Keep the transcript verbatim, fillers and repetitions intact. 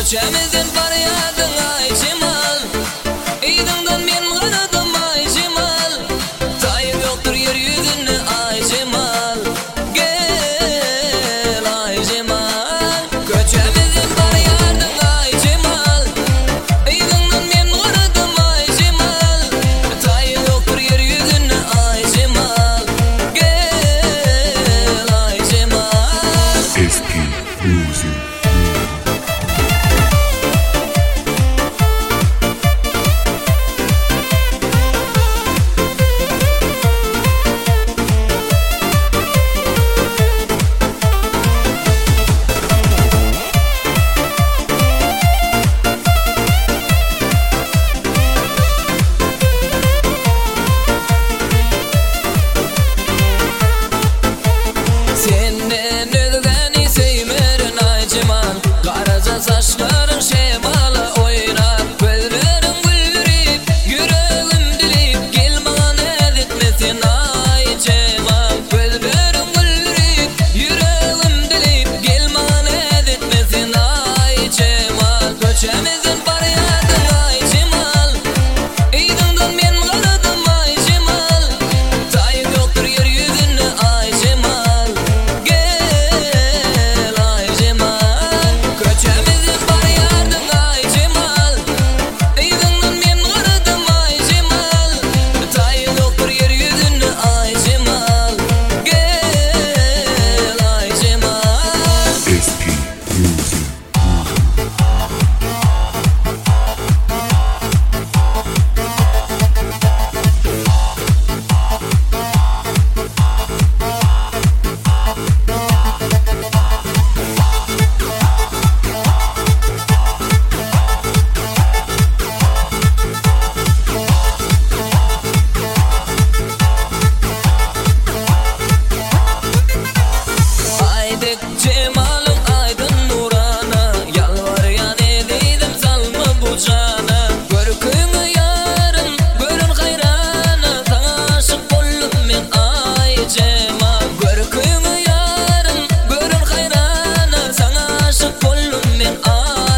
Köçemizden faryadın ay Cemal, İdindan men garadım ay Cemal. Tayım yoktur yeryüzünde ay Cemal. Gel ay Cemal. Köçemizden faryadın ay Cemal, İdindan men garadım ay Cemal. Tayım yoktur yeryüzünde ay Cemal. Gel ay Cemal. Eski Music. Senden ödgeni sevmerin ay Cemal. Karaca saçların şemala oynar. Gözlerin güldürüp, yüreğim dilip, gel bana edetmesin ay Cemal. Gözlerin güldürüp, yüreğim dilip, gel bana edetmesin ay Cemal. Köçemizin faryadın ay Cemal, İdindan men garadım ay Cemal. Tayım yoktur yeryüzünde ay Cemal. Gel ay Cemal. Köçemizin faryadın ay Cemal, İdindan men garadım ay Cemal. Tayım yoktur yeryüzünde ay Cemal. Gel ay Cemal. Eski Music. Aydek Cemal'ın aydın nurana, yalvaryan edeydim salma bu cana. Görkünü yarın, görün hayrana, sana aşık oldum men ay Cemal. Görkünü yarın, görün hayrana, sana aşık oldum men ay